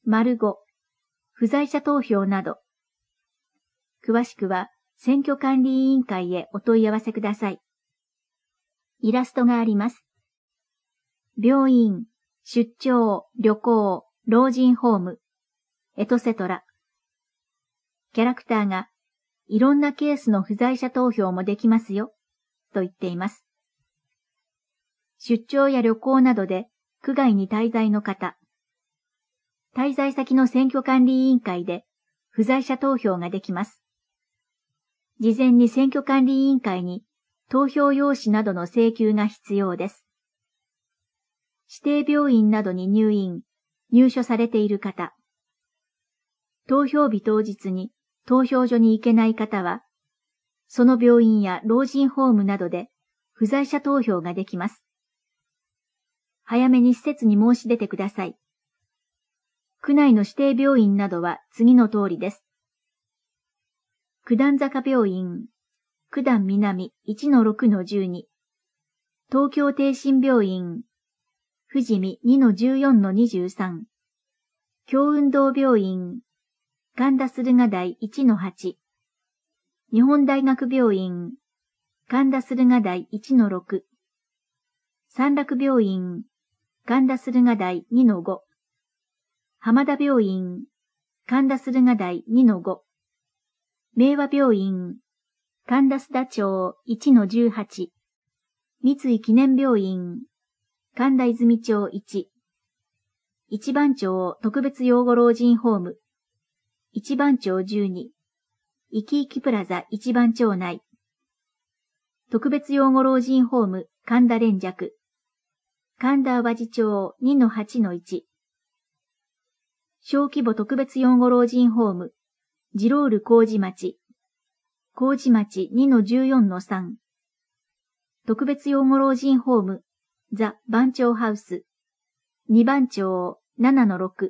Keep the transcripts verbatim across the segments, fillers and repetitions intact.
丸ご、不在者投票など。詳しくは選挙管理委員会へお問い合わせください。イラストがあります。病院、出張、旅行、老人ホーム、エトセトラ。キャラクターが、いろんなケースの不在者投票もできますよ、と言っています。出張や旅行などで区外に滞在の方。滞在先の選挙管理委員会で不在者投票ができます。事前に選挙管理委員会に投票用紙などの請求が必要です。指定病院などに入院、入所されている方。投票日当日に投票所に行けない方は、その病院や老人ホームなどで不在者投票ができます。早めに施設に申し出てください。区内の指定病院などは次の通りです。九段坂病院、九段南 いちのろくのじゅうに、東京帝心病院、富士見 にのじゅうよんのにじゅうさん、京運動病院、神田駿河台 いちのはち、日本大学病院、神田駿河台 いちのろく、三楽病院、神田駿河台 にのご、浜田病院、神田駿河台 にのご、明和病院、神田須田町 いちのじゅうはち、三井記念病院、神田泉町いち、一番町特別養護老人ホーム、一番町じゅうに、いきいきプラザ一番町内、特別養護老人ホーム神田連雀、神田淡路町 にのはちのいち、小規模特別養護老人ホーム、ジロール麹町、麹町 にのじゅうよんのさん、特別養護老人ホーム、ザ・番町ハウス、二番町 ななのろく、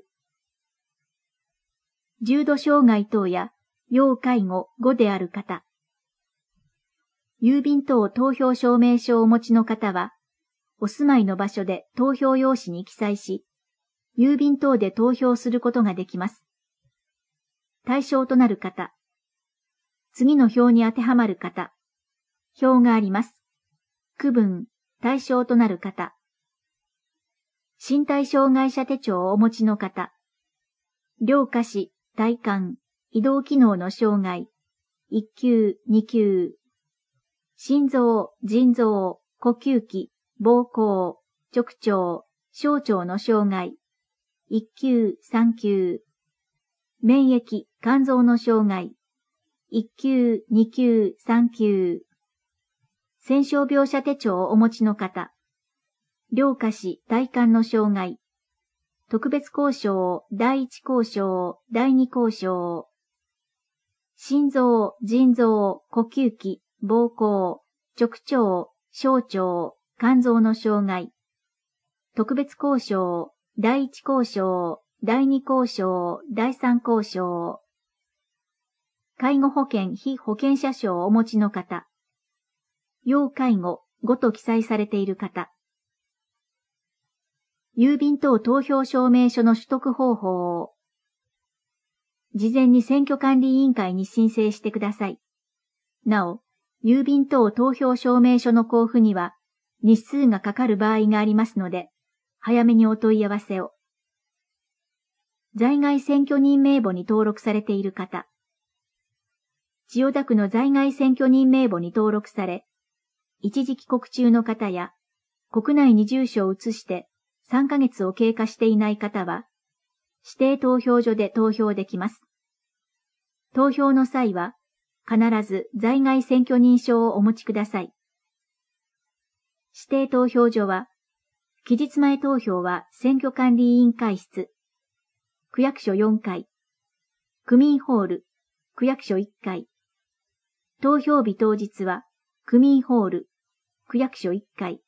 重度障害等や要介護ごである方、郵便等投票証明書をお持ちの方は、お住まいの場所で投票用紙に記載し、郵便等で投票することができます。対象となる方。次の表に当てはまる方。表があります。区分、対象となる方。身体障害者手帳をお持ちの方。両下肢、体幹、移動機能の障害。いっ級、に級。心臓、腎臓、呼吸器、膀胱、直腸、小腸の障害。いっ級、さん級。免疫、肝臓の障害。いっ級、に級、さん級。戦傷病者手帳をお持ちの方。両下肢、体幹の障害。特別交渉、第一交渉、第二交渉。心臓、腎臓、呼吸器、膀胱、直腸、小腸、肝臓の障害。特別交渉、第一交渉、第二交渉、第三交渉。介護保険被保険者証をお持ちの方。要介護ごと記載されている方。郵便等投票証明書の取得方法を。事前に選挙管理委員会に申請してください。なお、郵便等投票証明書の交付には日数がかかる場合がありますので、早めにお問い合わせを。在外選挙人名簿に登録されている方。千代田区の在外選挙人名簿に登録され、一時帰国中の方や、国内に住所を移してさんかげつを経過していない方は、指定投票所で投票できます。投票の際は、必ず在外選挙人証をお持ちください。指定投票所は、期日前投票は選挙管理委員会室、区役所よんかい、区民ホール、区役所いっかい、投票日当日は区民ホール、区役所いっかい、